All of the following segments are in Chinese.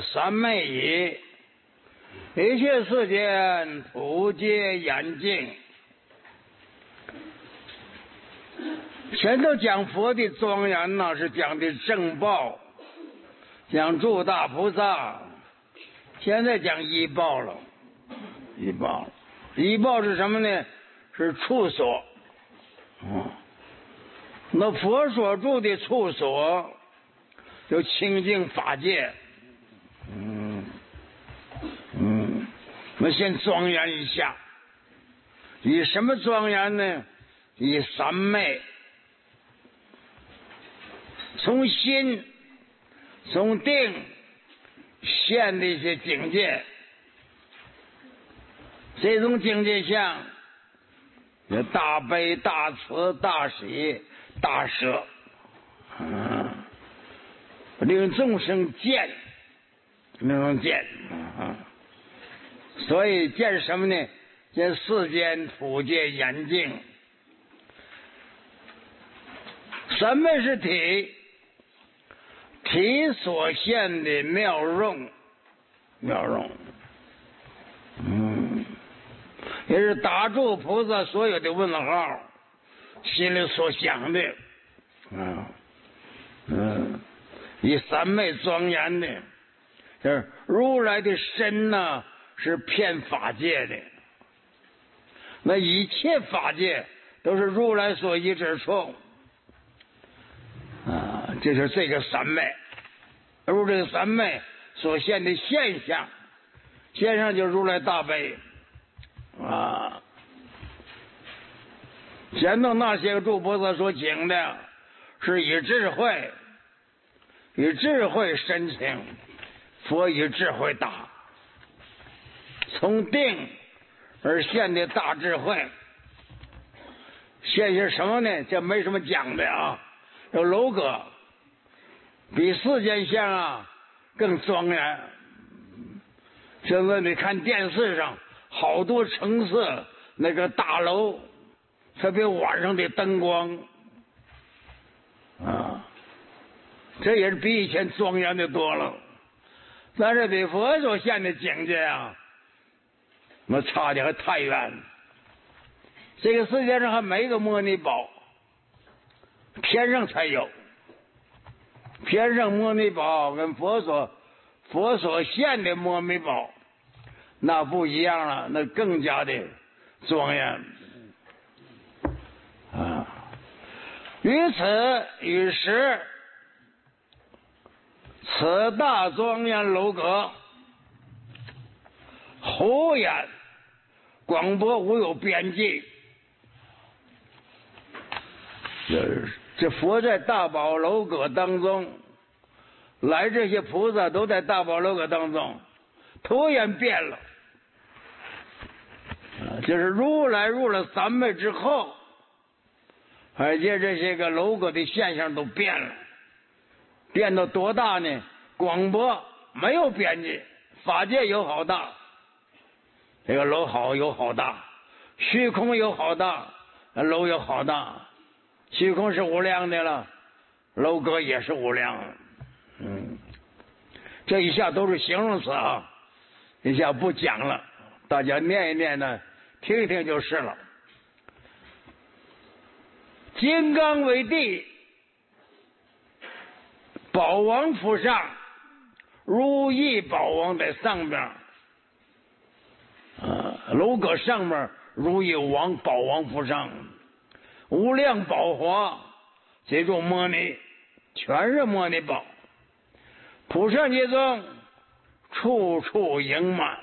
三昧矣。一切世间普皆严净。前头讲佛的庄严呢，是讲的正报，讲诸大菩萨。现在讲依报了，依报是什么呢？是处所。那佛所住的处所，就清净法界。那先庄严一下，以什么庄严呢？以三昧，从心从定现的一些境界，这种境界相有大悲大慈大喜大舍，令众生见，那种见。所以见什么呢？见世间普界严净。三昧是体，体所现的妙用，也是打住菩萨所有的问号，心里所想的，以三昧庄严的，就是如来的身呢，是遍法界的，那一切法界都是如来所依之处，这是这个三昧。如这个三昧所现的现象，现象就是如来大悲前头那些个诸菩萨所讲的，是以智慧深情，佛以智慧大，从定而现的大智慧。现些什么呢？这没什么讲的啊。有楼阁比世间相更庄严。现在你看电视上好多城市那个大楼，特别晚上的灯光这也是比以前庄严的多了。但是比佛所现的境界那差的还太远。这个世界上还没个摩尼宝，天上才有。天上摩尼宝跟佛所现的摩尼宝那不一样了，那更加的庄严于时此大庄严楼阁，胡言广博无有边际。这佛在大宝楼阁当中，来这些菩萨都在大宝楼阁当中，突然变了。就是如来入了三昧之后，而且这些个楼阁的现象都变了，变到多大呢？广博没有边际，法界有好大，这个楼好有好大，虚空有好大，楼有好大。虚空是无量的了，楼阁也是无量。这一下都是形容词一下不讲了，大家念一念呢，听一听就是了。金刚为地，宝王府上，如意宝王在上边，楼阁上面如意王宝王府上，无量宝华，这种摩尼全是摩尼宝，普善界中处处盈满，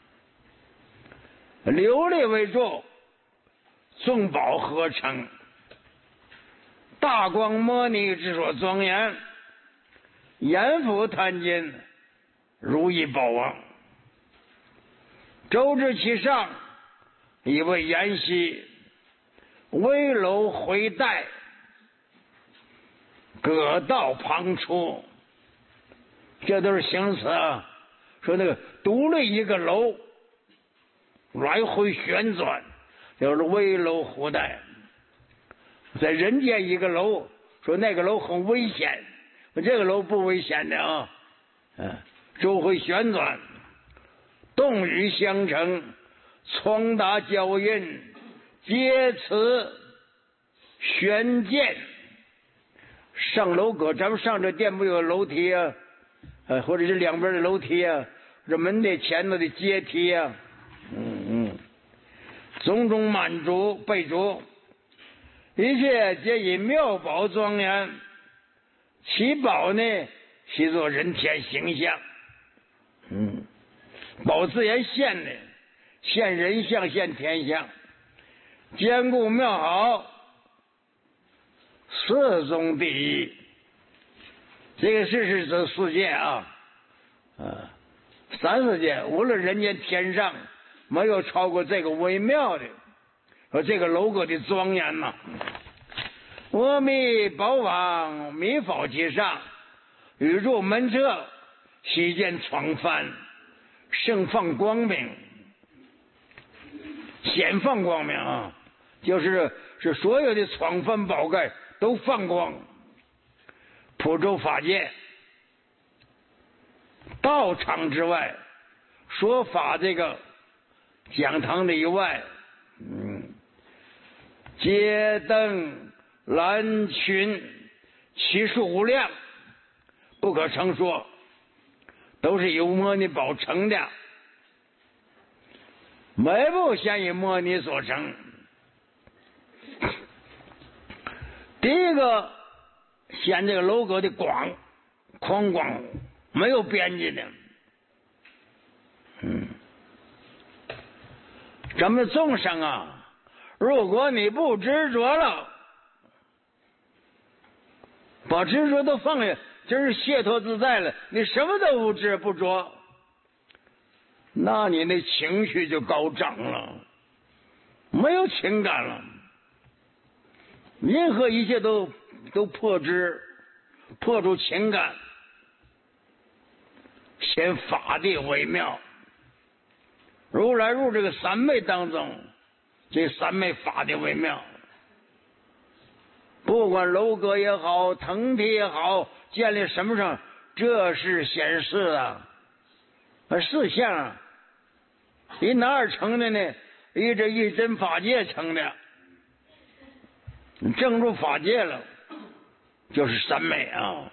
琉璃为柱，众宝合成，大光摩尼之所庄严，阎浮贪金如意宝王，周至其上，以为阎锡，危楼回带，葛道旁出，这都是形容词说那个独立一个楼来回旋转，就是危楼回带。在人间一个楼，说那个楼很危险，这个楼不危险的周回旋转，动语相承，传达交印，接词悬剑。上楼阁，咱们上这殿不有楼梯啊？或者是两边的楼梯啊，这门的前头的阶梯啊，种种满足备足，一切皆以妙宝庄严。其宝呢，其作人天形象。宝自然现的，现人相，现天相，坚固妙好，四中第一。这个是指世界啊，三世界，无论人间天上，没有超过这个微妙的和这个楼阁的庄严呐。阿弥宝坊，弥宝其上，宇宙门侧，悉见闯翻，盛放光明，显放光明啊，就是所有的闯翻宝盖都放光。普周法界，道场之外，说法这个讲堂的以外，街灯栏群，其数无量，不可称说，都是由摩尼宝成的，每部先以摩尼所成。第一个显这个楼阁的广没有边际的。咱们众生啊，如果你不执着了，把执着都放下，真是解脱自在了，你什么都不执不着，那你那情绪就高涨了，没有情感了，任何一切都破执，破除情感，显法的微妙。如来入这个三昧当中，这三昧法的微妙，不管楼阁也好，藤梯也好，建立什么上，这是显示啊，是相啊。以哪儿成的呢？以这一真法界成的，正入法界了，就是三昧啊。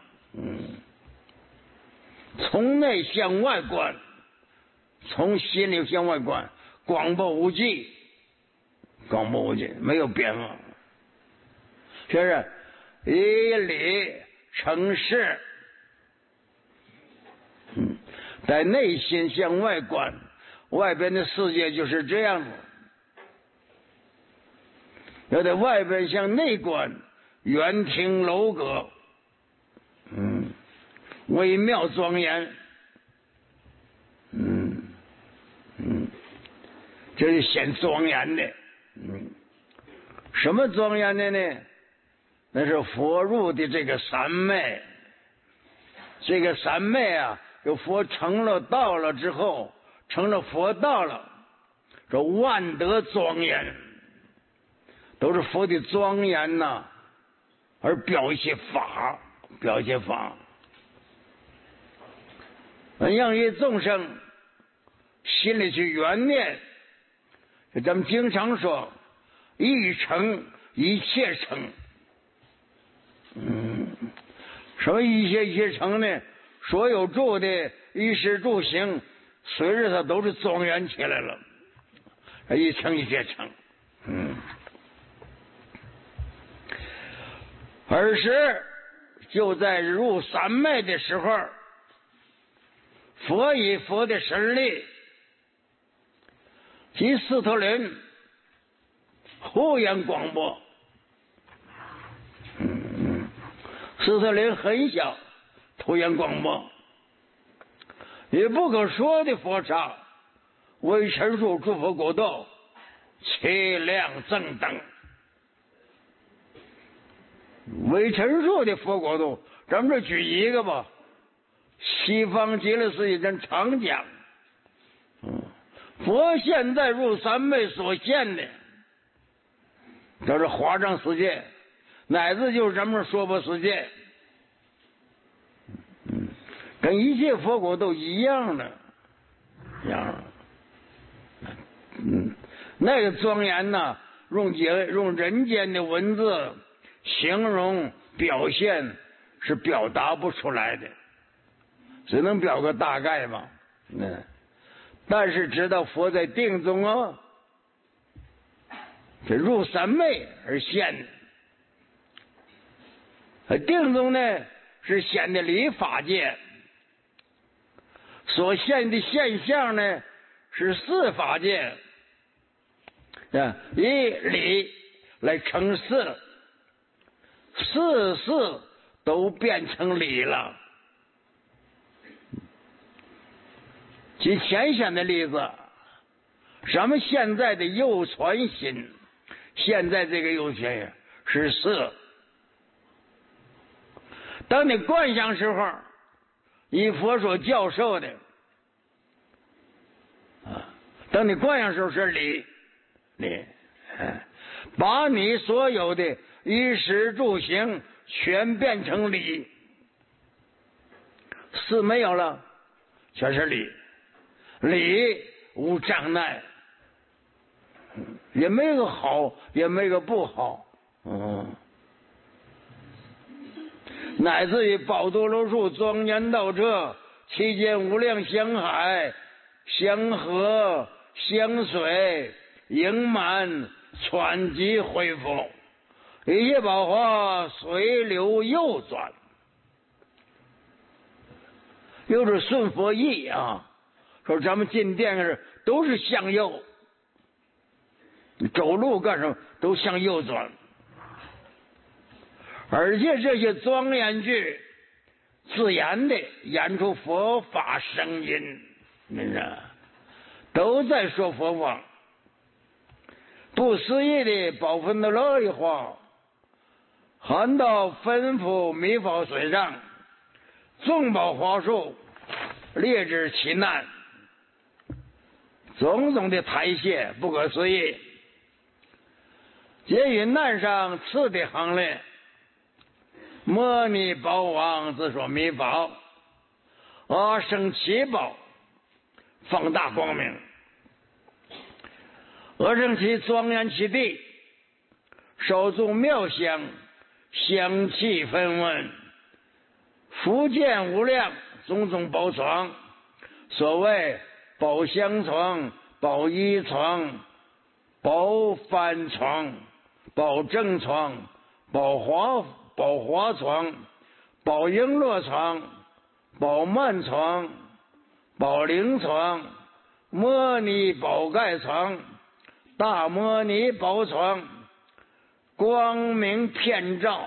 从内向外观，从心里向外观，广博无际，广博无际，没有边望。就是以理成事，在内心向外观，外边的世界就是这样子。要在外边向内观，圆庭楼阁，微妙庄严，这是显庄严的。什么庄严的呢？那是佛入的这个三昧。这个三昧啊，有佛成了道了之后，成了佛道了，这万德庄严，都是佛的庄严呐，而表一些法，表一些法。让于众生心里去缘念，咱们经常说一成一切成。什么一切成呢？所有住的衣食住行，随着它都是庄严起来了，一成一切成。尔时就在入三昧的时候，佛以佛的神力及斯特林忽然广播。斯特林很小，突然广播，也不可说的佛刹，为陈述诸佛国道，其量正等。为陈述的佛国度，咱们这举一个吧。西方极乐世界人常讲，佛现在入三昧所现的，这是华藏世界，乃至就是咱们说佛世界。 跟一切佛国都一样的，一样。那个庄严呢，用人间的文字形容表现是表达不出来的，只能表个大概嘛。但是知道佛在定中啊，这入三昧而现的。定中呢是显的理法界，所现的现象呢是事法界，以理来成事，事都变成理了。举浅显的例子，咱们现在的右传心，现在这个右传是事。当你观想时候，以佛所教授的等你观想时候是理，把你所有的衣食住行全变成理，事没有了，全是理，理无障碍，也没个好，也没个不好，乃至于宝多罗树庄严到这，其间无量香海、香河、香水盈满，喘息恢复，一切宝华随流右转，又是顺佛意啊。说咱们进殿时都是向右，走路干什么都向右转，而且这些庄严句自然的演出佛法声音，都在说佛法。不思议的宝分的乐意话，含到吩咐弥法水上，众宝华树列至其难，种种的台榭不可思议，皆于难上次的行列，摩尼宝王自说弥法，阿生七宝放大光明，阿生其庄严其地，手中妙香，香气纷纷，福建无量，种种宝床，所谓宝香床、宝衣床、宝幡床、宝正床、宝华床、宝璎珞床、宝曼床、宝铃床、摩尼宝盖床、大摩尼宝床，光明遍照，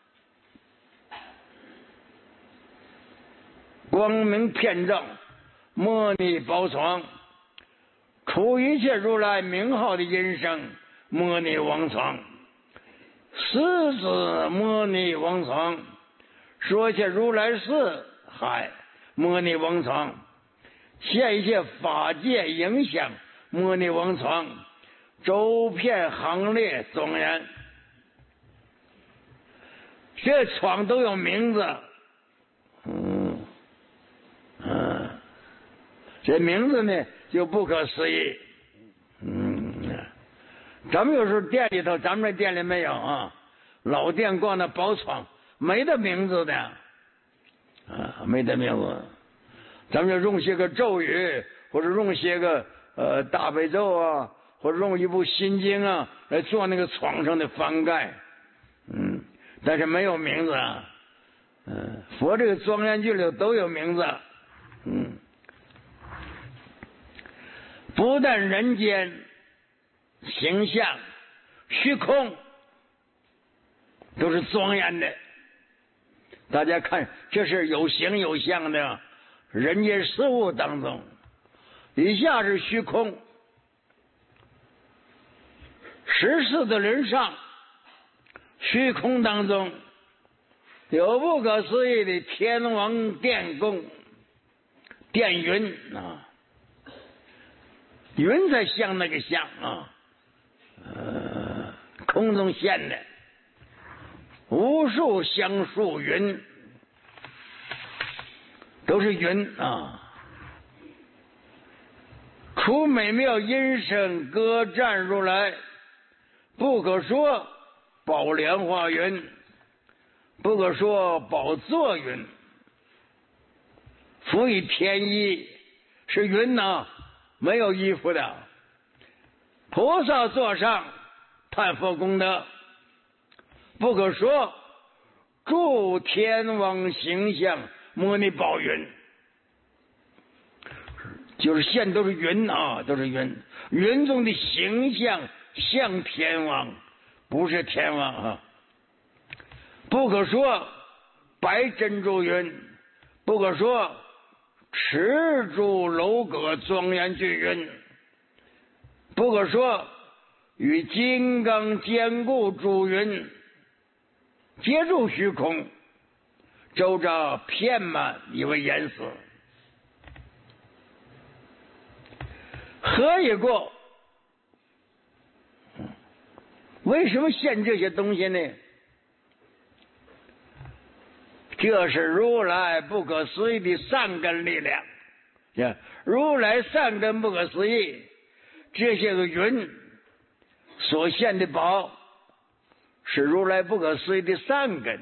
光明遍照，摩尼宝床，除一切如来名号的音声，摩尼王床，狮子摩尼王床，说一切如来事海，摩尼王床，现一切法界影响，摩尼王床，周遍行列庄严，这床都有名字，这名字呢就不可思议。咱们有时候店里头，咱们这店里没有啊，老店逛那宝床没得名字的，没得名字，咱们就用些个咒语，或者用些个大悲咒啊，或者用一部心经啊来做那个床上的翻盖，但是没有名字啊。佛这个庄严句里都有名字，不但人间形象、虚空都是庄严的。大家看，这是有形有相的人间事物当中，以下是虚空，十四的人上，虚空当中有不可思议的天王电供、电云啊，云才像那个像啊，空中现的无数香树云， 都是云啊。除美妙音声歌赞如来，不可说宝莲花云，不可说宝座云。服以天衣，是云呐，没有衣服的。菩萨座上叹佛功德，不可说诸天王形象摩尼宝云，就是现都是云啊，都是云。云中的形象像天王，不是天王啊。不可说白珍珠云，不可说持珠楼阁庄严巨云，不可说与金刚坚固诸云，接住虚空，周匝遍满以为颜色。何以过？为什么现这些东西呢？这是如来不可思议的善根力量。如来善根不可思议，这些个云所现的宝是如来不可思议的善根。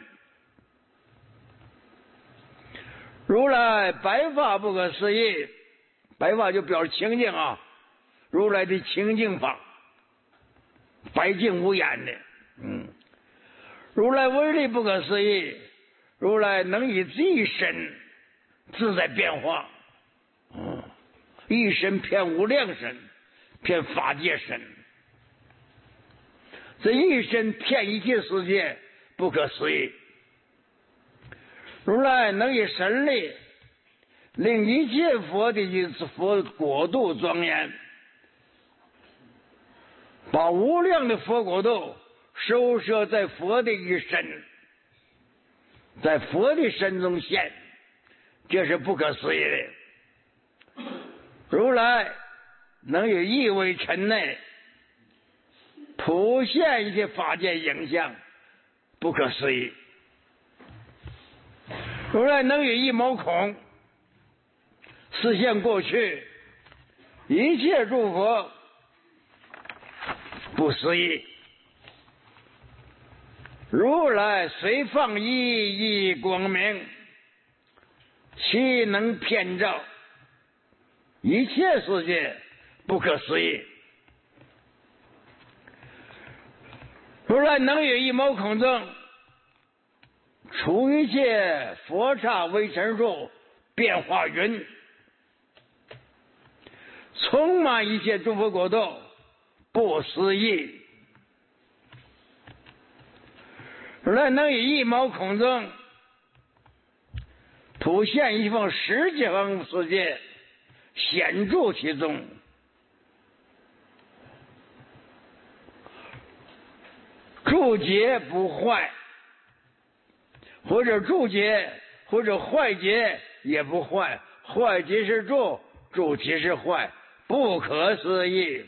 如来白发不可思议，白发就表示清净啊，如来的清净法，白净无染的。如来威力不可思议，如来能以一身自在变化。一身遍无量身，遍法界身，这一身遍一切世界，不可思议。如来能以神力令一切佛的佛国度庄严，把无量的佛国度收摄在佛的一身，在佛的身中现，这是不可思议的。如来能有一微尘内普现一些法界影像，不可思议。如来能有一毛孔示现过去一切诸佛，不思议。如来虽放一光明，其能遍照一切世界，不可思议。如来能有一毛孔中除一切佛刹微尘数变化云，充满一切诸佛国度，不思议。如来能以一毛孔中普现一方十几方世界，显著其中。注解不坏，或者注解或者坏解也不坏，坏解是注，注解是坏，不可思议。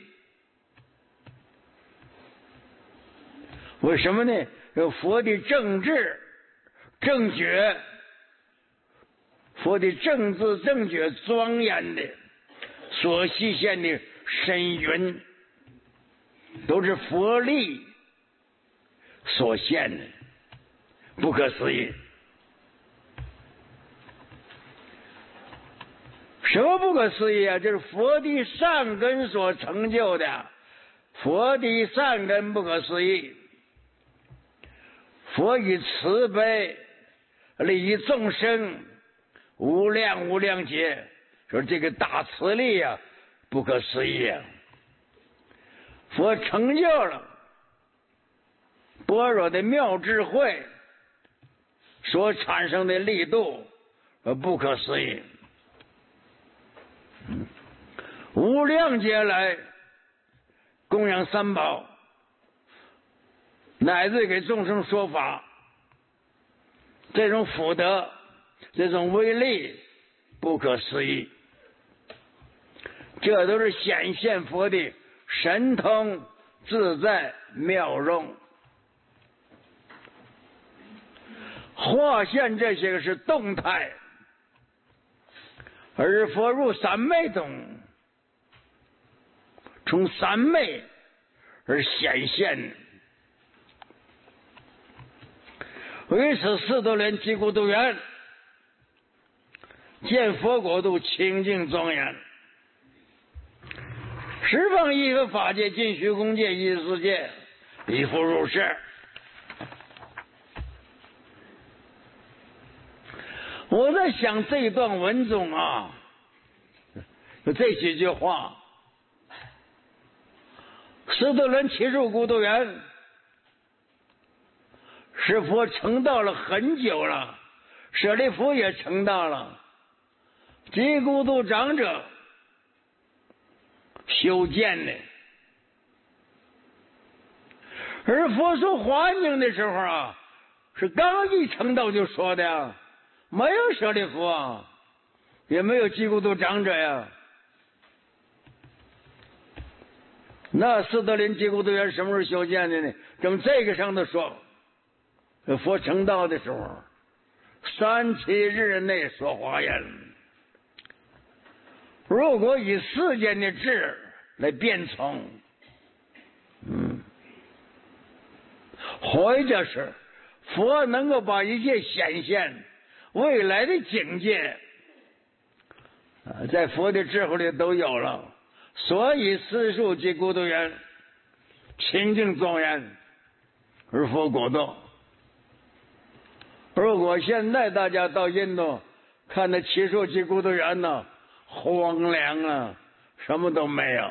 为什么呢？佛的正智正觉，佛的正智正觉庄严的所细现的深云，都是佛力所现的，不可思议。什么不可思议啊？就是佛的善根所成就的，佛的善根不可思议。佛以慈悲利益众生，无量无量劫，说这个大慈力啊，不可思议啊！佛成就了般若的妙智慧所产生的力度，不可思议。无量劫来供养三宝，乃至给众生说法，这种福德，这种威力，不可思议。这都是显现佛的神通自在妙用。化现这些个是动态， 而佛入三昧中，从三昧而显现。为此，释多连提孤独园见佛国度清净庄严，十方一切法界尽虚空界一世界一复如是。我在想这一段文中啊，有这几句话。释多连提入孤独园，是佛成道了很久了，舍利弗也成道了，即孤独长者修建的。而佛说华严经的时候啊，是刚一成道就说的呀，没有舍利弗啊，也没有即孤独长者呀。那释多连即孤独园什么时候修建的呢？从这个上头说，佛成道的时候，37日内说华严。如果以世间的智来辩从，或者是佛能够把一切显现未来的境界，在佛的智慧里都有了。所以四数即孤独园清净庄严而佛国度。如果现在大家到印度看那七数即孤独园呢，荒凉啊，什么都没有。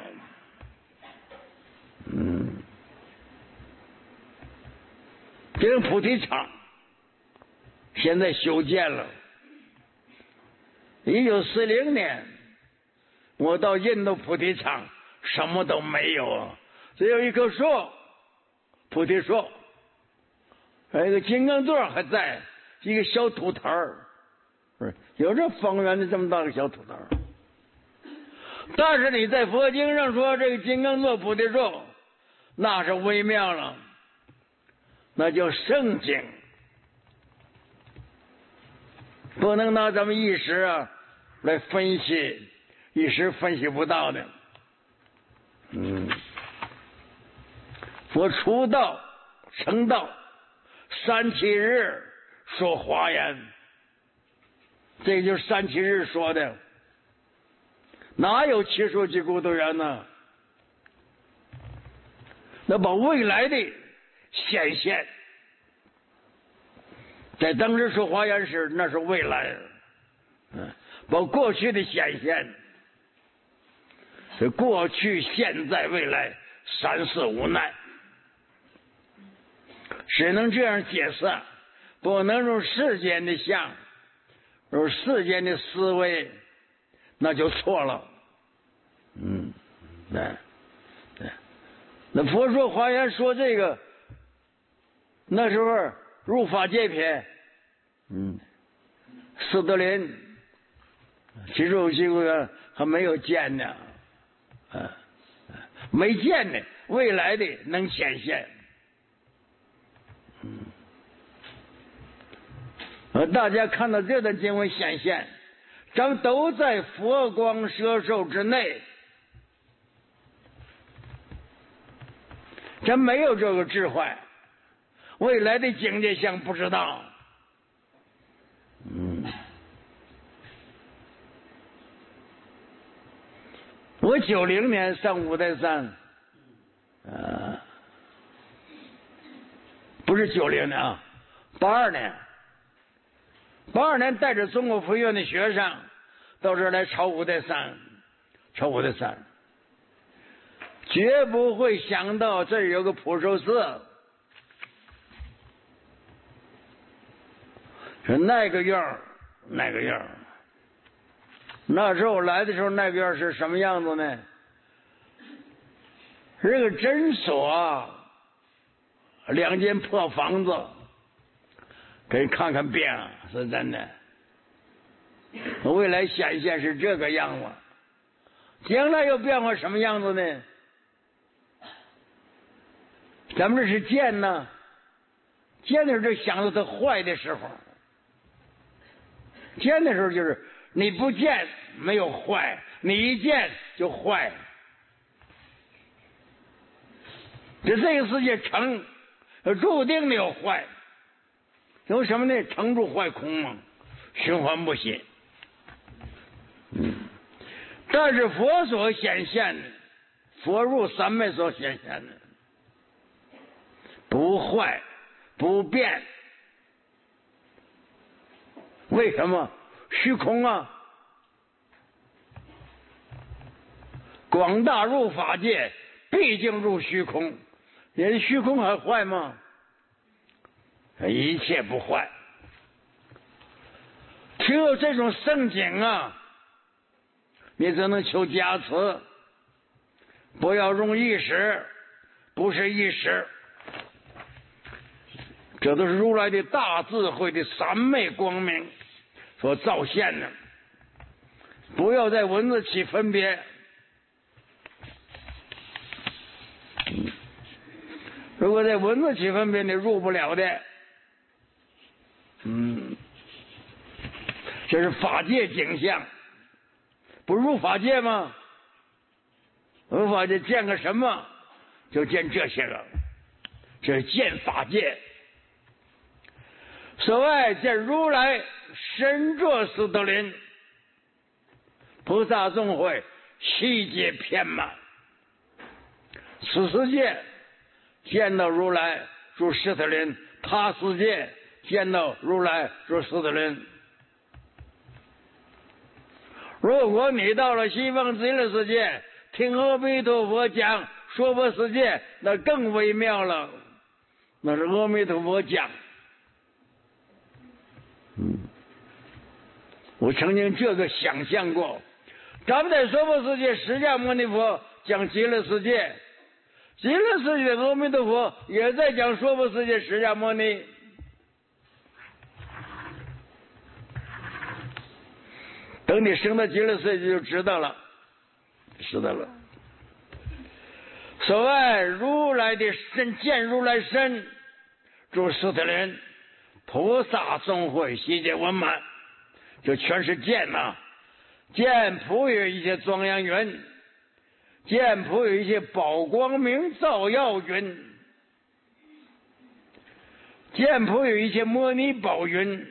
这个菩提场现在修建了。1940年我到印度菩提场，什么都没有啊，只有一棵树，菩提树，还有一个金刚座还在，一个小土台儿，有这方圆的这么大个小土台儿。但是你在佛经上说这个金刚座菩提树，那是微妙了，那叫圣经，不能拿咱们一时啊来分析，一时分析不到的。佛出道成道37日说华严，这就是37日说的，哪有七数即孤独园呢？那把未来的显现，在当时说华严时，那是未来，把过去的显现，是过去、现在、未来三世无奈，只能这样解释，不能用世间的相，用世间的思维，那就错了。对。那佛说华严说这个，那时候入法界品，释多连其实即孤独园还没有见呢，没见呢，未来的能显现。大家看到这段经文显现，咱都在佛光摄受之内，咱没有这个智慧，未来的境界相不知道。我90年上五台山，不是90年啊，82年。82年带着中国佛学院的学生到这儿来朝五台山，绝不会想到这儿有个普寿寺。是那个院。那时候我来的时候，那个院是什么样子呢？是个诊所，2间破房子，给人看看病，是真的。未来显现是这个样子，将来又变化什么样子呢？咱们这是见呢，见的时候就想到它坏的时候，见的时候就是你不见没有坏，你一见就坏。这个世界成，注定的有坏。有什么呢？成住坏空嘛，循环不息。但是佛所显现的，佛入三昧所显现的，不坏不变。为什么？虚空啊！广大入法界，毕竟入虚空。人虚空还坏吗？一切不坏。只有这种圣景啊，你只能求加持，不要用意识，不是意识。这都是如来的大智慧的三昧光明所造现的，不要在文字起分别。如果在文字起分别，你入不了的。这是法界景象，不入法界吗？入法界见个什么？就见这些个，这是见法界。所谓见如来身着斯德林，菩萨众会悉皆遍满。此世界见到如来住斯特林，他世界见到如来住斯特林。如果你到了西方极乐世界，听阿弥陀佛讲娑婆世界，那更微妙了，那是阿弥陀佛讲。我曾经这个想象过，咱们在娑婆世界，释迦牟尼佛讲极乐世界，极乐世界的阿弥陀佛也在讲娑婆世界释迦牟尼。等你升到极乐世界就知道了，知道了。所谓如来的身，见如来身，住斯特林，菩萨众会悉皆圆满，就全是见呐。见普有一切庄严云，见普有一切宝光明照耀云，见普有一切摩尼宝云，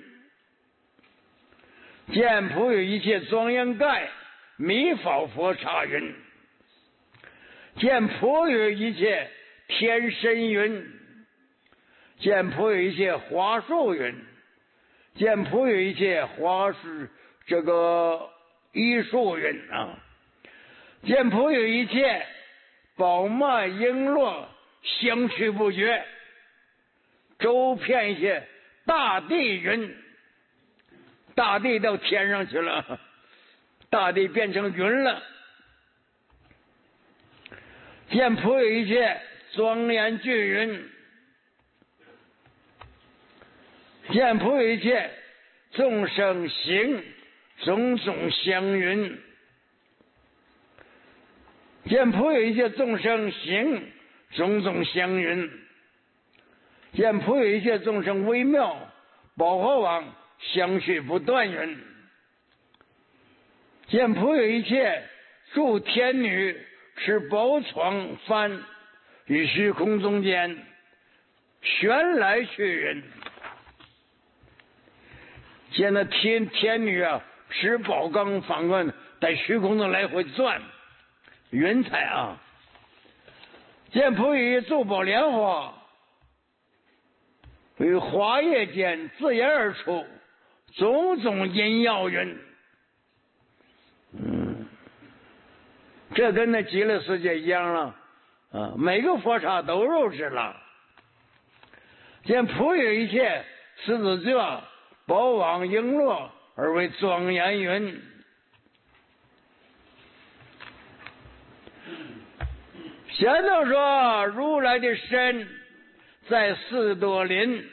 见普有一切庄严盖弥法佛刹云，见普有一切天神云，见普有一切花树云，见普有一切花树这个医树云啊，见普有一切宝曼璎珞相去不绝，周遍一些大地云，大地到天上去了，大地变成云了。见普有一切庄严巨云，见普有一切众生行种种祥云，见普有一切众生行种种祥云，见普有一切众生微妙宝华网相续不断云，见普有一切诸天女持宝床幡于虚空中间旋来去云，见那天女啊持宝钢反棍在虚空中来回转云彩啊，见普以珠宝莲花于华叶间自言而出种种音耀云。这跟那极乐世界一样了啊！每个佛刹都如是了。见普有一切狮子座宝网璎珞而为庄严云。前头说如来的身在斯多林，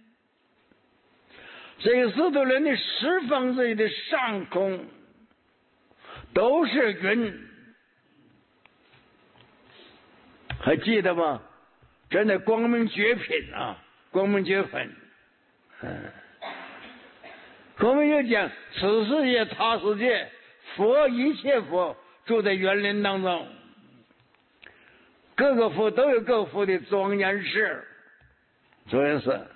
这个斯多林的十方之一的上空都是云，还记得吗？真的光明绝品啊，光明绝品。光明就讲此世界他世界一切佛住在园林当中，各个佛都有各佛的庄严事，所以是，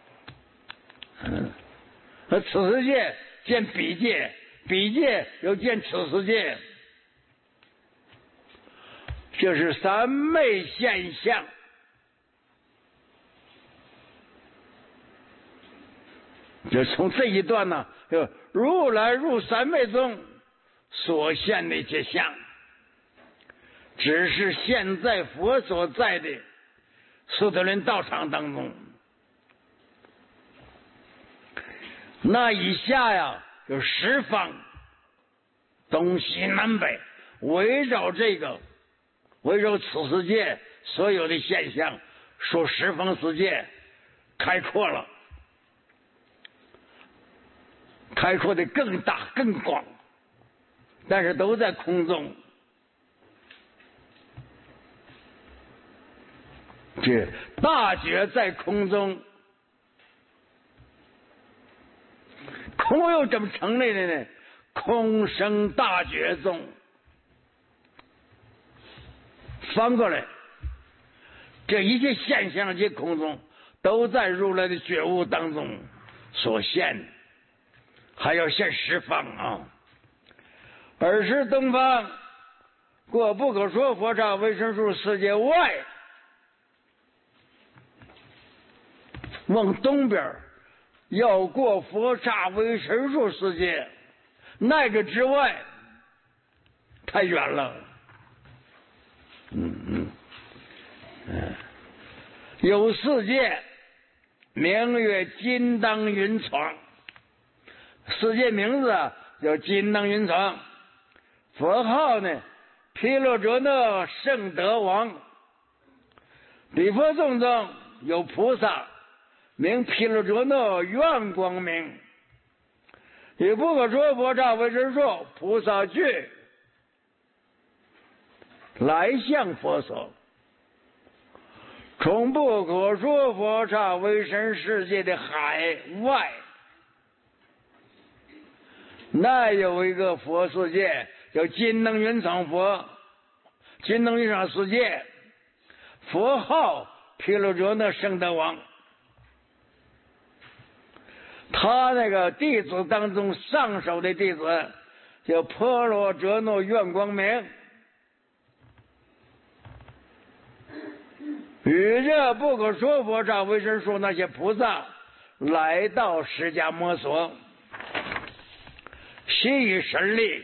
和此世界见彼界，彼界又见此世界，这是三昧现象。就从这一段呢，就如来入三昧中所现的这相，只是现在佛所在的苏德伦道场当中。那以下呀，有十方东西南北，围绕此世界所有的现象，说十方世界开阔了，开阔的更大更广，但是都在空中。这大觉在空中，空又怎么成立的呢？空生大觉中。翻过来，这一切现象及空中都在如来的觉悟当中所现，还要现十方啊！尔时东方过不可说佛刹为神数世界外，往东边要过佛刹为神数世界，那个之外太远了。有世界名曰金当云床，世界名字叫金当云床，佛号呢毗卢遮那圣德王。礼佛众中有菩萨名毗卢遮那愿光明，以不可说佛刹为神数，菩萨具来向佛所，从不可说佛刹为神世界的海外，那有一个佛世界叫金能云场佛，金能云场世界，佛号毗卢遮那圣德王。他那个弟子当中上首的弟子叫婆罗遮那愿光明，与这不可说佛刹为神数那些菩萨来到释迦摩所，习以神力，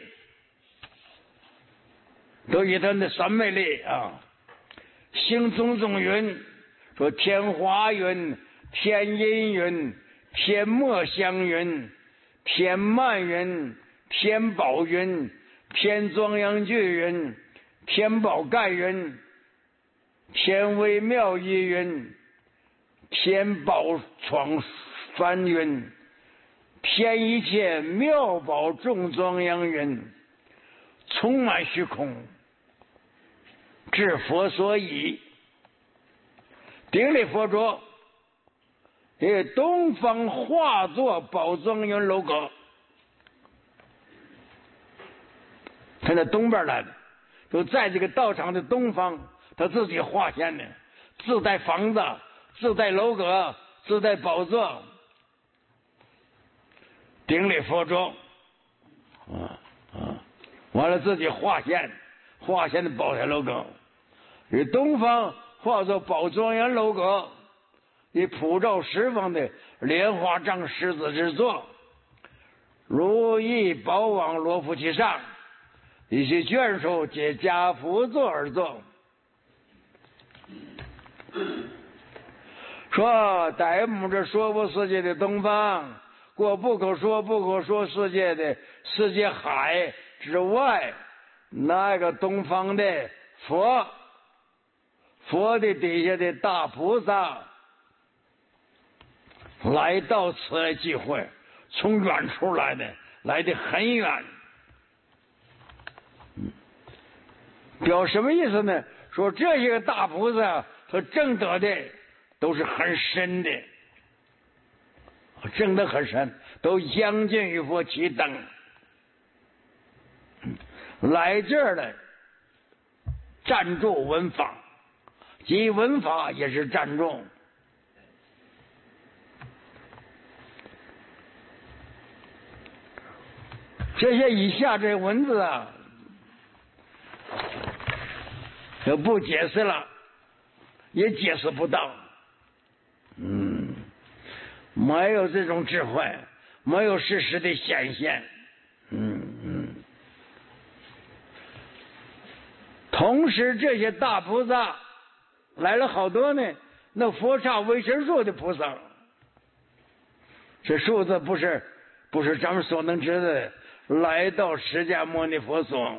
都以他的三昧力啊，行种种云，说天华云、天音云、天墨香云、天曼云、天宝云、天庄严具云、天宝盖云、天微妙义云、天宝闯翻云、天一切妙宝众庄严云，充满虚空，至佛所倚，顶礼佛桌，这东方化作宝庄严楼阁。他在东边来的，就在这个道场的东方，他自己化现的，自带房子，自带楼阁，自带宝座，顶礼佛桌，完了自己化现的宝台楼阁，与东方化作宝庄严楼阁，以普照十方的莲花帐狮子之座，如意宝网罗浮其上，一些眷属皆家福座而坐。说在我们这说佛世界的东方，过不可说世界的世界海之外，那个东方的佛的底下的大菩萨来到此来聚会，从远处来的，来的很远。表什么意思呢？说这些个大菩萨他证得的都是很深的，证得很深，都将近于佛其等。 来这儿来赞助文法，即文法也是赞助。这些以下这文字啊，就不解释了，也解释不到。没有这种智慧，没有事实的显现。同时，这些大菩萨来了好多呢，那佛刹维生素的菩萨，这数字不是咱们所能知的。来到释迦牟尼佛所，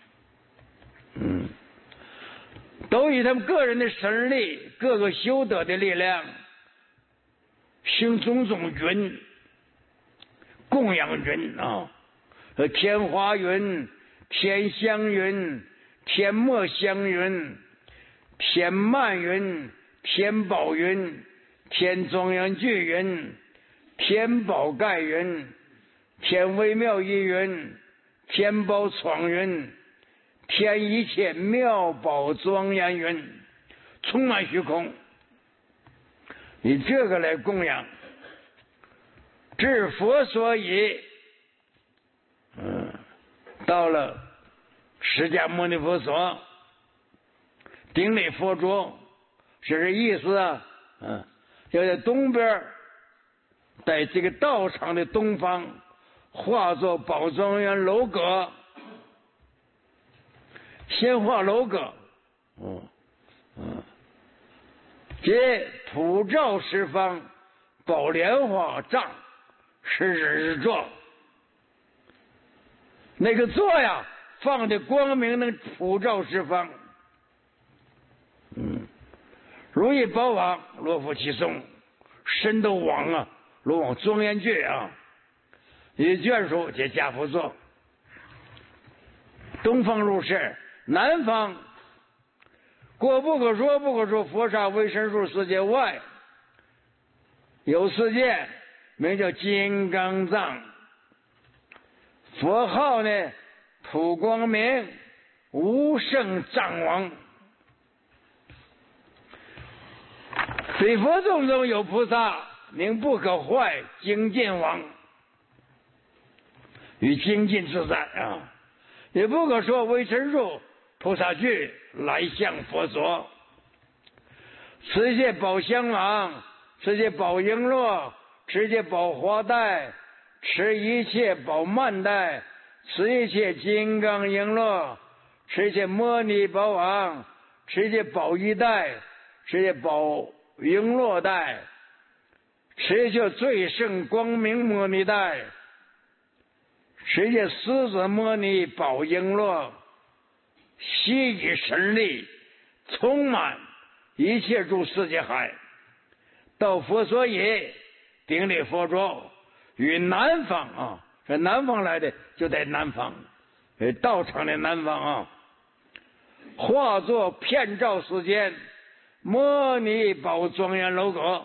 都以他们个人的神力、各个修德的力量，行种种云、供养云啊，天花云、天香云、天墨香云、天曼云、天宝云、天庄严具云、天宝盖云、天微妙义云、天宝闯云、天一切妙宝庄严云，充满虚空，以这个来供养，至佛所以。到了释迦牟尼佛所，顶礼佛桌，是这意思啊。就在东边，在这个道场的东方，化作宝庄严楼阁，先画楼阁，接普照十方，宝莲花帐是日座。那个座呀，放的光明能普照十方。如意宝网罗浮其松，深斗网啊，罗网庄严具啊，以眷属皆家福座。东方如是，南方过不可说不可说，佛刹为神数世界外有世界，名叫金刚藏。佛号呢，普光明无胜藏王。彼佛众中有菩萨，名不可坏精进王，与精进自在啊。也不可说为神数菩萨具来向佛所，持戒宝香王，持戒宝璎珞，持戒宝华带，持一切宝曼带，持一切金刚璎珞，持一切摩尼宝王，持一切宝衣带，持一切宝璎珞带，持一切最胜光明摩尼带，持一切狮子摩尼宝璎珞，悉以神力充满一切诸世界海，到佛所以顶礼佛桌，与南方啊，这南方来的就在南方，道场的南方啊，化作遍照世间摩尼宝庄严楼阁。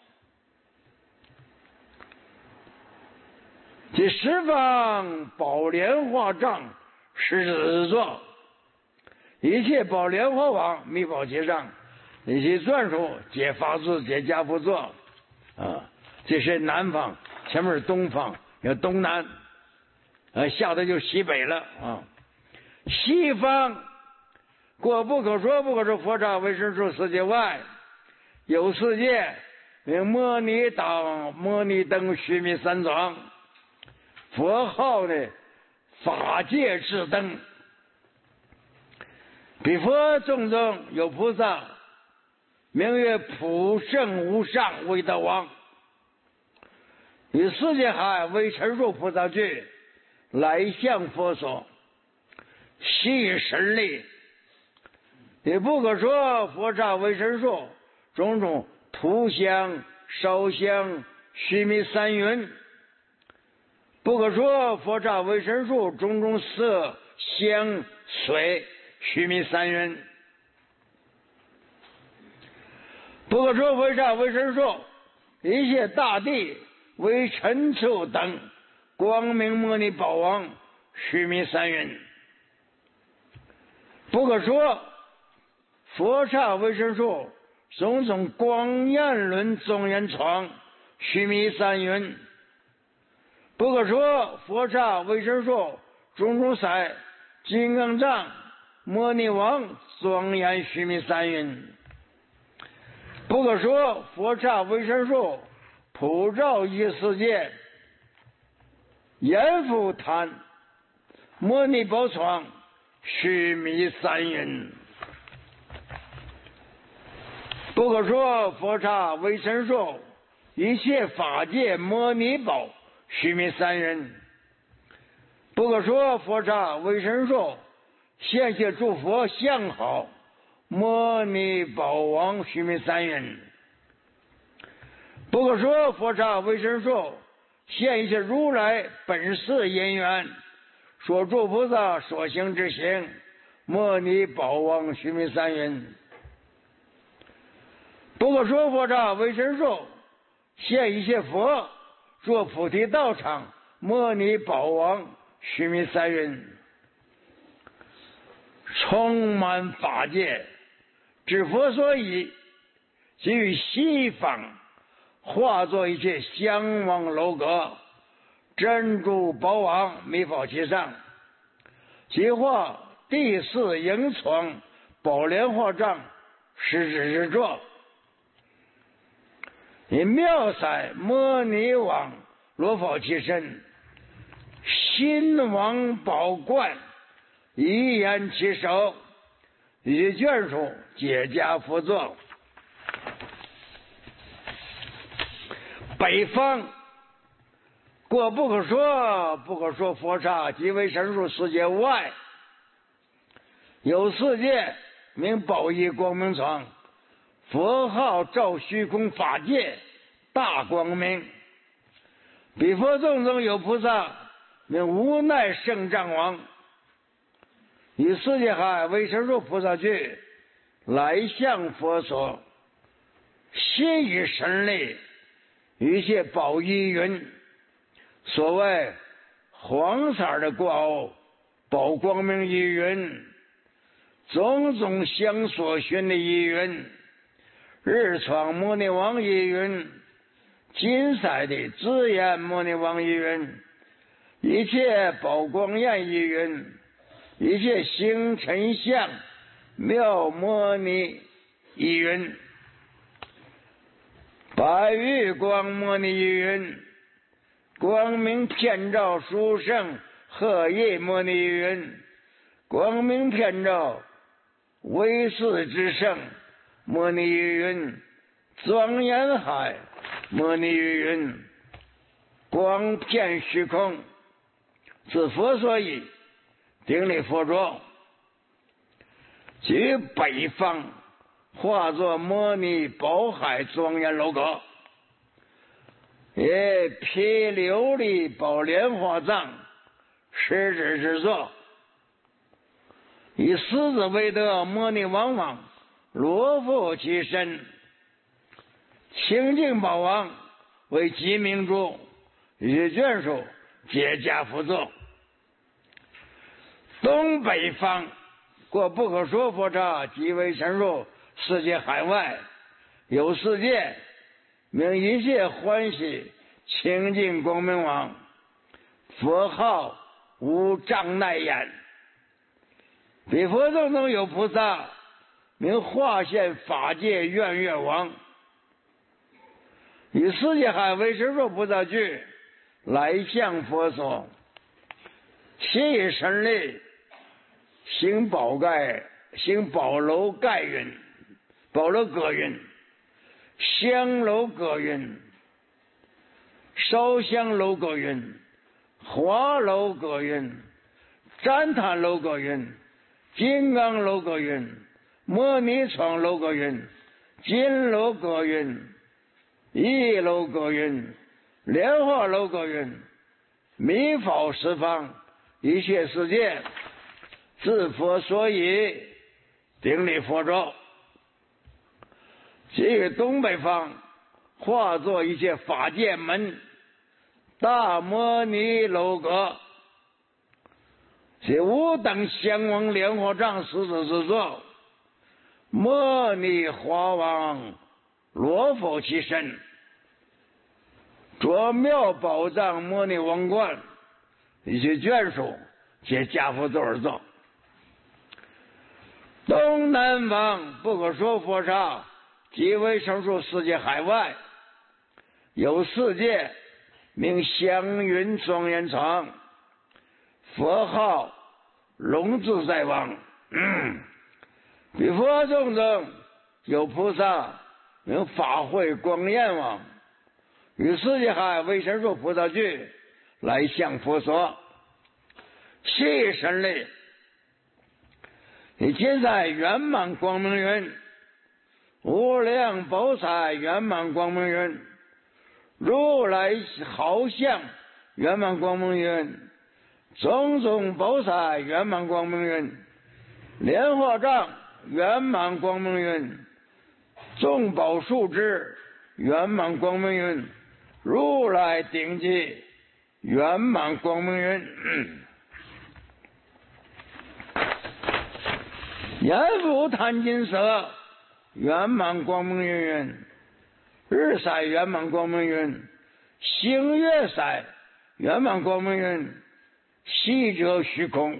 第十方宝莲花帐是日座，一切宝莲花网密宝其上，一切专属皆法座皆家福座啊。这是南方，前面是东方，有东南，下头就西北了啊。西方过不可说不可说，佛刹为神数世界外有世界，名摩尼当摩尼灯须弥三藏。佛号呢，法界之灯。彼佛众中有菩萨，名曰普胜无上威德王，以世界海为陈数菩萨具来向佛所，悉以神力。也不可说佛刹为神数，种种涂香烧香须弥三云。不可说佛刹为神数，种种色香水须弥三云。不可说佛刹为神数，一切大地为尘处等光明摩尼宝王须弥三云。 不可说佛刹为神术，种种光焰轮中眼床，须弥山云。不可说佛刹为神术，种种赛金刚藏摩尼王庄严须弥山云。不可说佛刹为神术，普照一世界，阎浮坛摩尼宝床须弥山云。不可说佛刹为神术，一切法界摩尼宝须弥山云。不可说佛刹为神术，现些诸佛相好摩尼宝王须弥山云。不可说佛刹为神术，现一切如来本事因缘，说诸菩萨所行之行摩尼宝王须弥山云。不可说佛刹为神术，现一切佛作菩提道场摩尼宝王须弥山云。充满法界之佛所以，即于西方化作一切香王楼阁，珍珠宝王密宝其上，即化第四营床宝莲花帐施之之作，以妙彩摩尼王罗宝其身，心王宝冠一言其手，与眷属解家辅作。北方过不可说佛刹即为神术世界外，有世界名宝义光明床，佛号照虚空法界大光明。彼佛众中有菩萨名无奈胜藏王，以世界海为神术菩萨具，来向佛所，心与神力，一切宝衣云。所谓黄色的挂偶宝光明衣云，种种香所熏的衣云，日闯摩尼王衣云，金色的紫焰摩尼王衣云，一切宝光焰衣云，一切星辰相妙摩尼衣云，白玉光摩尼衣云，光明遍照殊胜荷叶摩尼衣云，光明遍照威势之圣摩尼衣云，庄严海摩尼衣云，光遍虚空，自佛所以，顶礼佛座。即北方化作摩尼宝海庄严楼阁，也披琉璃宝莲花帐施之之作，以狮子为德摩尼王罗覆其身，清净宝王为鸡明珠，与眷属解家辅作。东北方过不可说佛刹即为神术世界海外，有世界名一切欢喜清净光明王，佛号无障碍眼。彼佛众中有菩萨名化现法界愿月王，以世界海为神术菩萨具，来向佛所，其以神力行宝楼盖云，宝楼阁云，香楼阁云，烧香楼阁云，华楼阁云，旃檀楼阁云，金刚楼阁云，摩尼床楼阁云，金楼阁云，一楼阁云，莲花楼阁云，弥法十方一切世界，自佛所以，顶礼佛座。即于东北方化作一切法界门大摩尼楼阁， 是五等相王莲花掌狮子之作，摩尼花王罗佛其身，卓妙宝藏摩尼王冠，一些眷属皆家父座而造。东南方不可说佛刹，即为生处世界海外，有世界名祥云庄严场，佛号龙自在王。比佛众中有菩萨名法会光焰王，与世界海为神说菩萨句，来向佛说。气神力，你现在圆满光明云，无量宝彩圆满光明云，如来好相圆满光明云，种种宝彩圆满光明云，莲花掌圆满光明云，众宝树枝圆满光明云，如来顶级圆满光明云。阎浮檀金色圆满光明云，日色圆满光明云，星月色圆满光明云，悉遮虚空。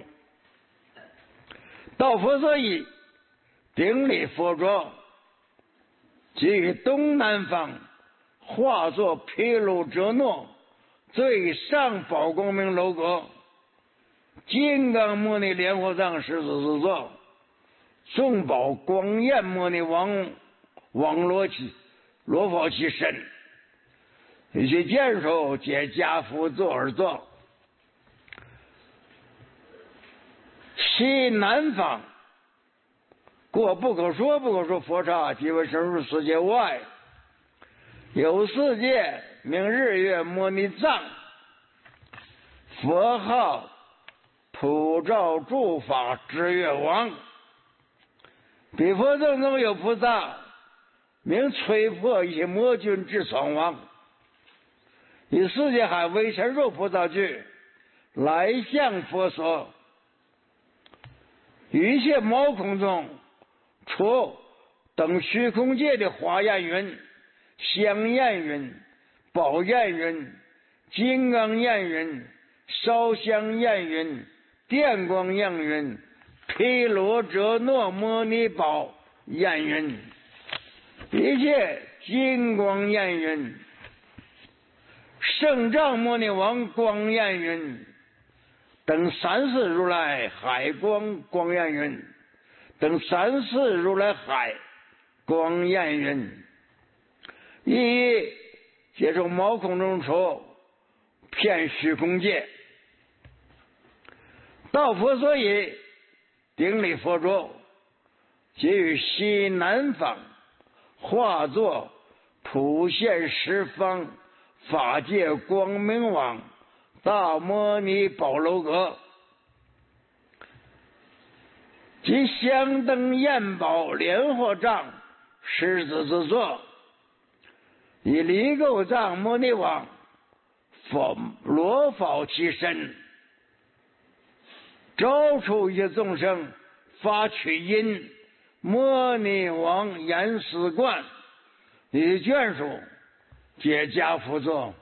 到佛所依，顶礼佛座，即于东南方化作毗卢遮那最上宝光明楼阁，金刚摩尼莲花藏狮子之座，众宝光焰摩尼王罗佛其身，一些眷属皆家父座而坐。西南方过不可说佛刹，即为深入世界外，有世界名日月摩尼藏，佛号普照诸法之月王。比佛众中有菩萨名摧破一切魔君之创王，以世界海为神说菩萨句，来向佛说。一切毛空中，除等虚空界的华焰云、香焰云、宝焰云、金刚焰云、烧香焰云、电光焰云、毗卢遮那摩尼宝焰云，一切金光焰云、圣藏摩尼王光焰云等三世如来海光光焰云，等三世如来海光焰云，一皆从毛空中出，遍虚空界。到佛所依，顶礼佛座，即于西南方化作普现十方法界光明王大摩尼宝楼阁，即香灯焰宝莲花掌狮子之座，以离垢藏摩尼王罗佛其身，招出一切众生发取因，摩尼王严丝冠，以眷属皆家辅佐。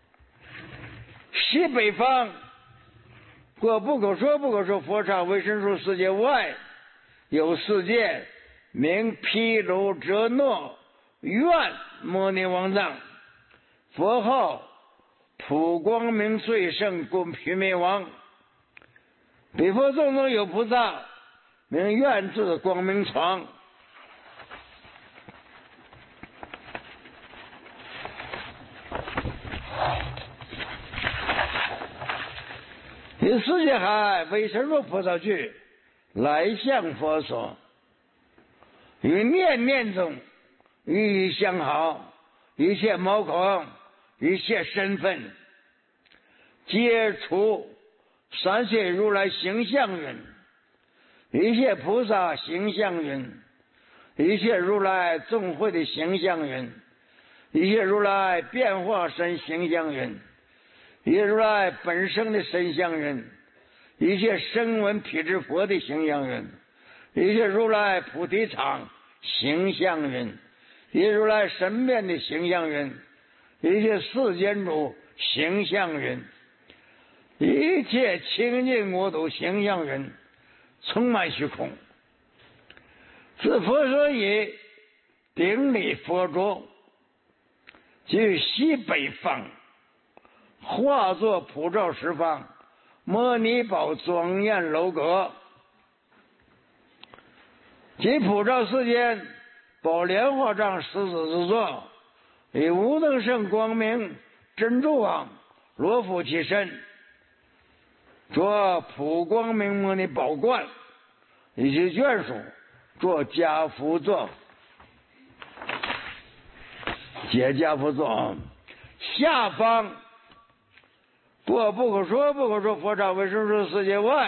西北方过不可说佛刹为神说世界外，有世界名毗卢遮那愿摩尼王藏，佛号普光明最胜共毗梅王。比佛众中有菩萨名愿智光明床，以世界海为神说菩萨句，来向佛说。于念念中与相好，一切毛孔，一切身份，皆出三界如来形象云，一切菩萨形象云，一切如来众会的形象云，一切如来变化身形象云，一切如来本生的身相云， 一切声闻辟支佛的形象云，一切如来菩提场形象云，一切如来身边的形象云，一切世间主形象云，一切清净国土形象云，充满虚空。自佛所以顶礼佛桌，即西北方，化作普照十方，摩尼宝庄严楼阁，即普照世间，宝莲花藏狮子之座，以无等胜光明珍珠王罗浮其身，着普光明摩尼宝冠，以及眷属做家福座，解家福座。下方过不可说佛刹为生说世界外，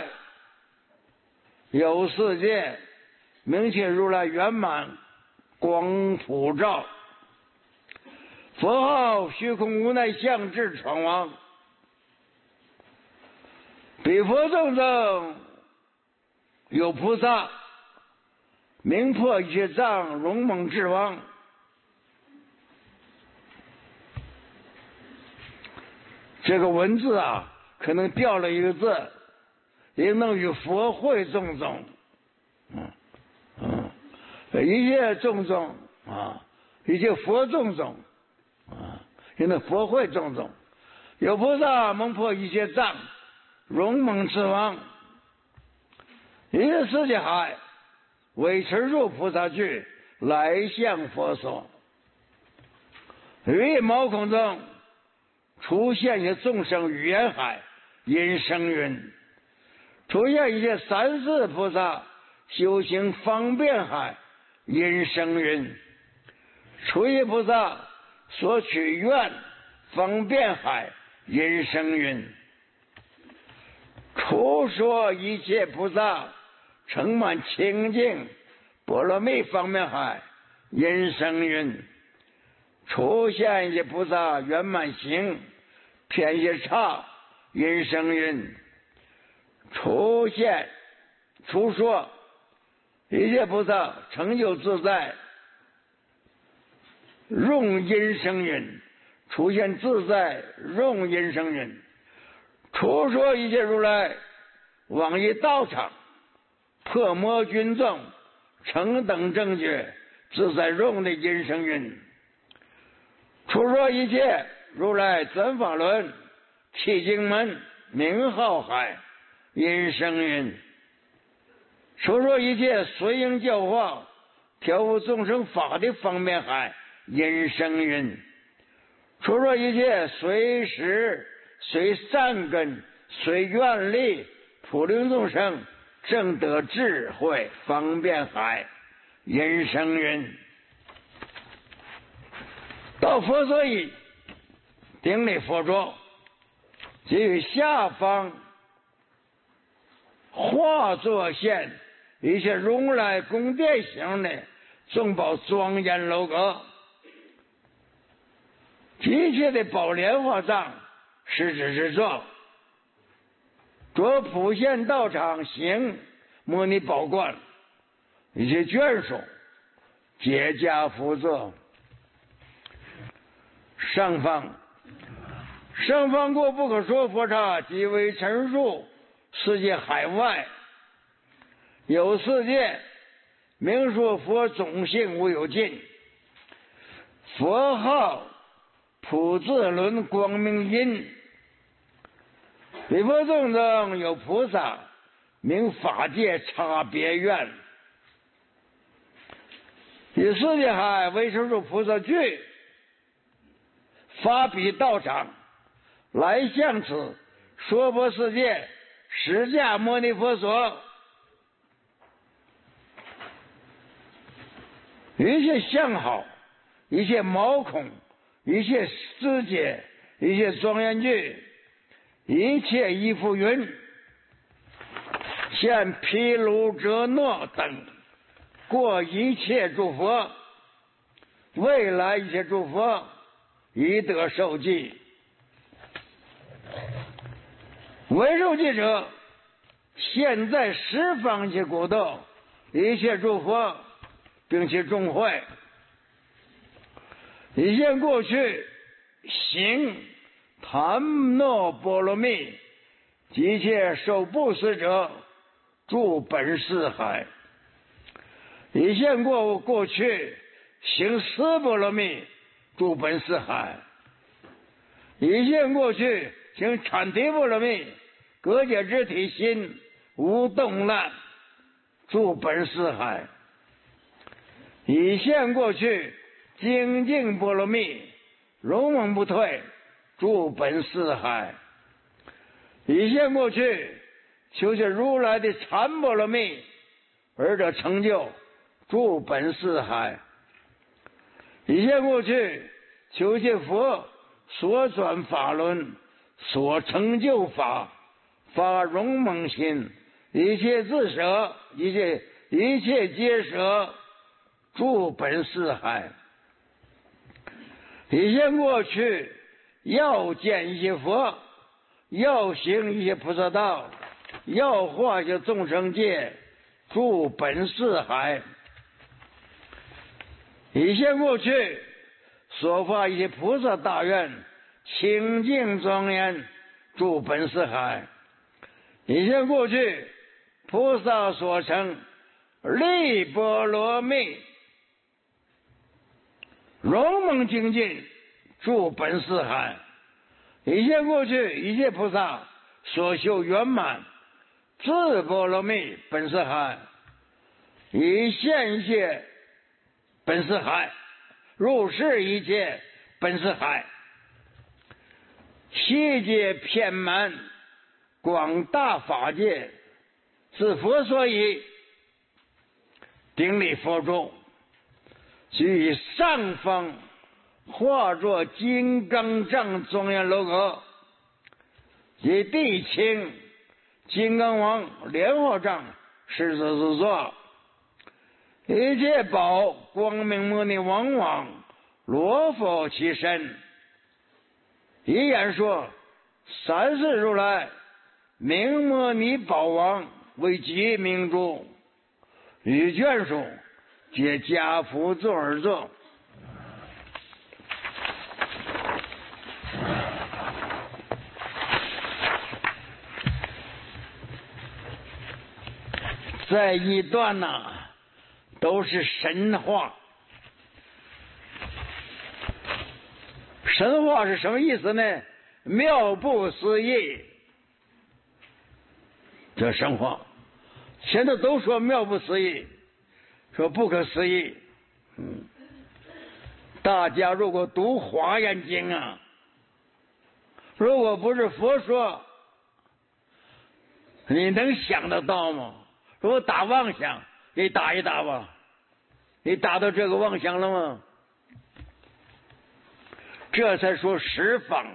有世界明切如来圆满光普照，佛号虚空无奈相智闯王，彼佛众生有菩萨明破一切障，勇猛智王。这个文字啊，可能掉了一个字，也能与佛会众生，一切众生啊，一切佛众生啊，也能佛会众生，有菩萨蒙破一切障，勇猛智王，一切世界海为持入菩萨去，来向佛所。于毛孔中出现一些众生语言海，因声云；出现一些三世菩萨修行方便海，因声云；出现菩萨所取愿方便海，因声云；初说一切菩萨充满清净波罗蜜方面海，因声云；出现一些菩萨圆满行偏些差，因声云；出说一切菩萨成就自在，用因声云；出现自在，用因声云；出说一切如来往诣道场，破魔军众成等正觉，自在用的因声云；出说一切如来转法轮契经门名号海，因声云；出说一切随应教化调伏众生法的方面海，因声云；出说一切随时随善根随愿力普令众生正得智慧方便海，因声云。到佛所以顶礼佛桌，即于下方化作现一切如来宫殿形的众宝庄严楼阁，一切的宝莲花藏狮子之座，着普现道场行摩尼宝冠，一切眷属结跏趺坐。上方过不可说佛刹，即为陈述世界海外，有世界明说佛种性无有尽，佛号普智轮光明音，彼佛众生有菩萨名法界差别愿，以世界海为成就菩萨具，发彼道场来向此娑婆世界释迦牟尼佛所，一切相好，一切毛孔，一切肢解，一切庄严具，一切依附云，现毗卢遮那等过一切诸佛，未来一切诸佛以得受记。为受记者现在十方一切国土，一切诸佛，并且众会，一切过去行檀那波罗蜜，一切受布施者，住本四海。一切过去行四波罗蜜，住本四海。一切过去行禅提波罗蜜，各界之体心无动乱，住本四海。一切过去精进波罗蜜，勇猛不退，住本四海。一切过去求学如来的禅波罗蜜，而得成就，住本四海。一切过去求学佛所转法轮，所成就法，发勇猛心，一切自舍，一切皆舍，住本四海。一切过去要见一些佛，要行一些菩萨道，要化一些众生界，住本四海。一切过去所发一些菩萨大愿，清净庄严，住本四海。一切过去菩萨所成利波罗蜜，勇猛精进，住本四海。一切过去一切菩萨所修圆满智波罗蜜，本四海。以现一切本四海，入世一切本四海。悉皆遍满广大法界，是佛所以顶礼佛中，居上方化作金刚藏庄严楼阁，以地清金刚王莲花藏狮子之座，一切宝光明摩尼王王罗佛其身。一言说，三世如来明摩尼宝王为其明珠，与眷属皆家父作而作。这一段呢，都是神话。神话是什么意思呢？妙不思议。这神话现在都说妙不思议，说不可思议。大家如果读华严经啊，如果不是佛说，你能想得到吗？如果打妄想，你打一打吧，你打到这个妄想了吗？这才说十方，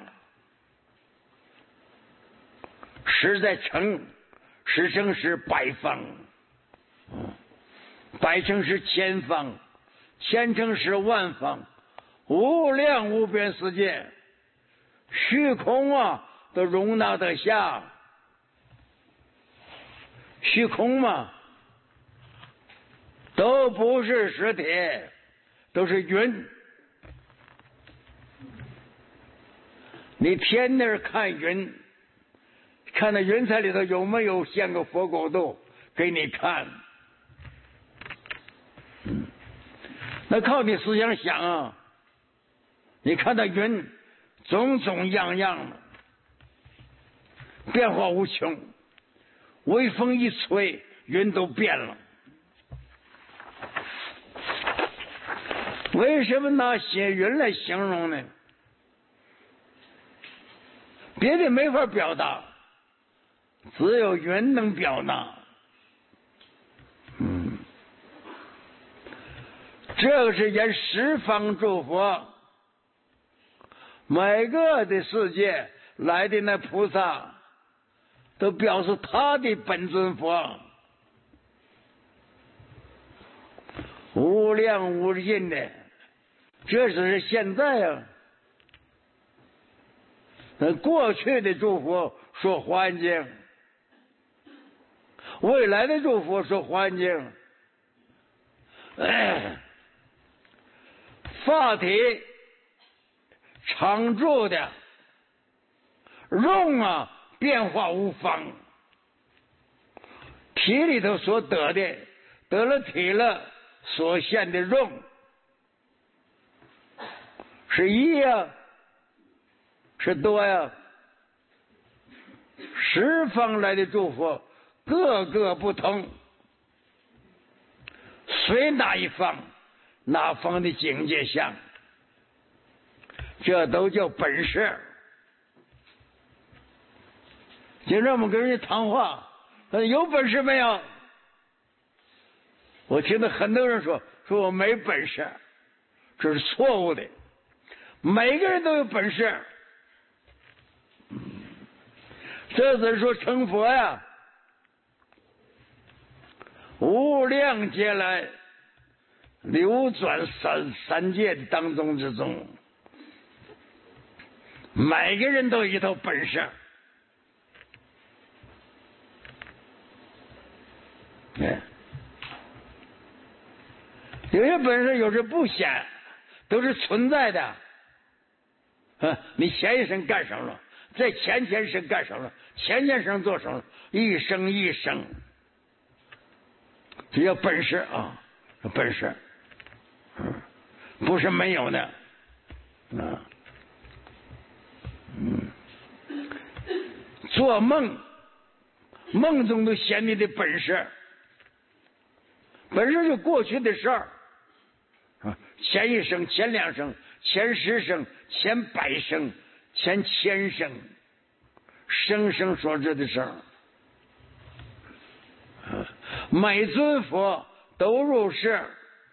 十在乘，十乘是百方，百乘是千方，千乘是万方，无量无边世界，虚空啊都容纳得下。虚空嘛，都不是实体，都是云。你天天看云，看那云彩里头有没有像个佛国度给你看。那靠你思想想啊，你看那云种种样样的，变化无穷，微风一吹，云都变了。为什么拿写云来形容呢？别的没法表达，只有云能表达。这个是言十方诸佛，每个的世界来的那菩萨，都表示他的本尊佛，无量无尽的。这只是现在啊，那过去的诸佛说华严经， 未来的祝福是环境。法体常住的，用啊变化无方。体里头所得的，得了体了所现的用，是一呀，是多呀。十方来的祝福各个不同，随哪一方哪方的境界相，这都叫本事。今天我们跟人家谈话，有本事没有？我听到很多人说我没本事，这是错误的。每个人都有本事。这是说成佛呀，无量劫来流转三界当中之中，每个人都有一套本事。有些本事有时不显，都是存在的。你前一生干什么了？在前生干什么了？前生做什么了？一生一生，这叫本事啊，本事，不是没有的，做梦，梦中都显你的本事，本事是过去的事儿，前一生、前两生、前10生、前100生、前1000生，生生所知的事儿。每尊佛都入世，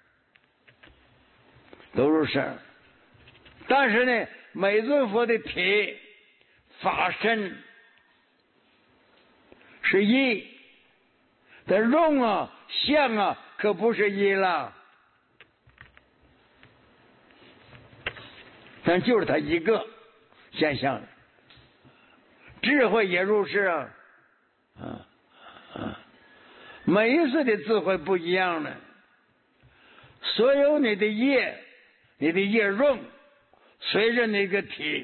都入世，但是呢，每尊佛的体法身是一，但容啊相啊可不是一了，但就是他一个现象。智慧也入世啊，每一次的智慧不一样的，所有你的业用随着那个体，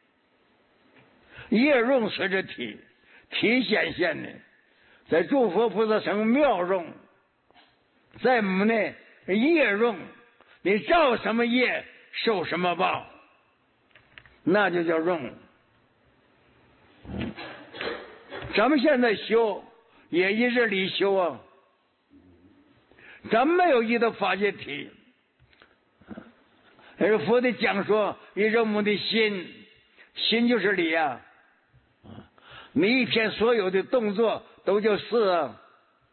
业用随着体显现的，在诸佛菩萨成妙用，在我们的业用，你造什么业受什么报，那就叫用。咱们现在修也一日里修啊，咱们没有一的法界体，而佛的讲说，一是我们的心就是理啊，你一天所有的动作都叫事啊，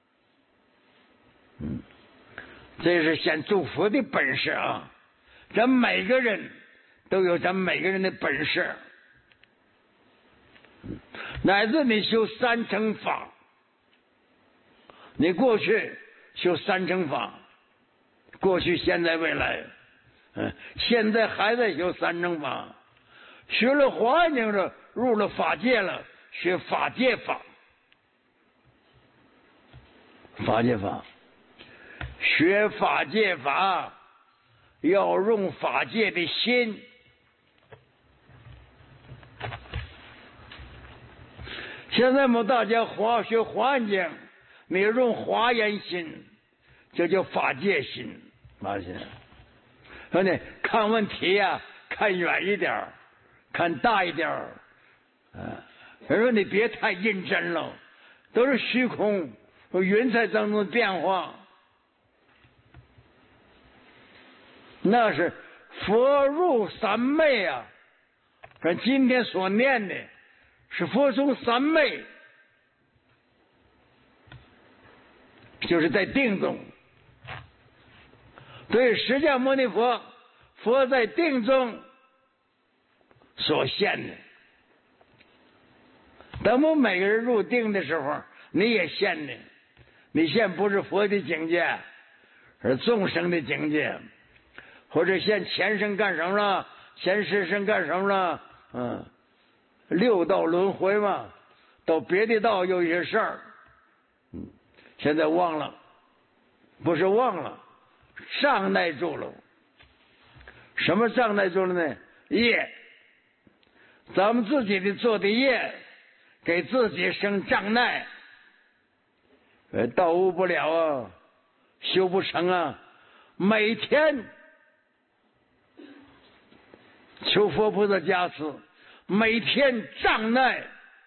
这是显诸佛的本事啊，咱每个人都有咱每个人的本事。乃至你修三乘法，你过去修三乘法，过去现在未来，现在还在修三乘法，学了华经了，入了法界了，学法界法，法界法，学法界法要用法界的心。现在我们大家学华经，你用华严心，这叫法界心。法界，说呢，看问题呀，看远一点，看大一点。人说你别太认真了，都是虚空，云彩当中的变化。那是佛入三昧啊！咱今天所念的。是佛从三昧，就是在定中。对释迦牟尼佛，佛在定中所现的。等我们每个人入定的时候，你也现的，你现不是佛的境界，而众生的境界，或者现前生干什么了，前10生干什么了，六道轮回嘛，到别的道有一些事儿， 现在忘了，不是忘了，障碍住了。什么障碍住了呢？业，咱们自己的做的业，给自己生障碍，到悟不了啊，修不成啊。每天求佛菩萨加持，每天障碍，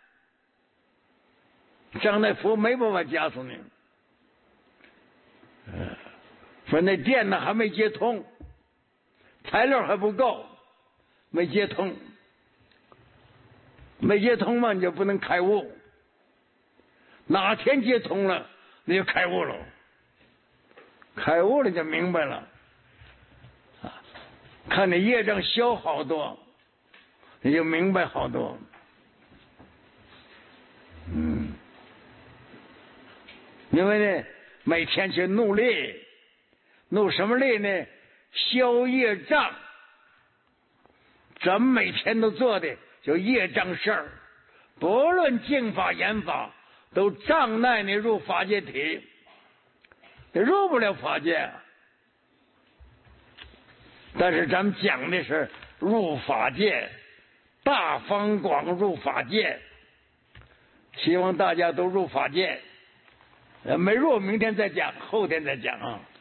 佛没办法加持你。说那电呢还没接通，材料还不够，没接通嘛，你就不能开悟。哪天接通了，你就开悟了。开悟了就明白了，看你业障消好多，你就明白好多。因为呢，每天去努力，努什么力呢？消业障。咱们每天都做的就业障事儿，不论净法言法，都障碍你入法界体，你入不了法界。但是咱们讲的是入法界，大方广入法界，希望大家都入法界。没入，明天再讲，后天再讲啊。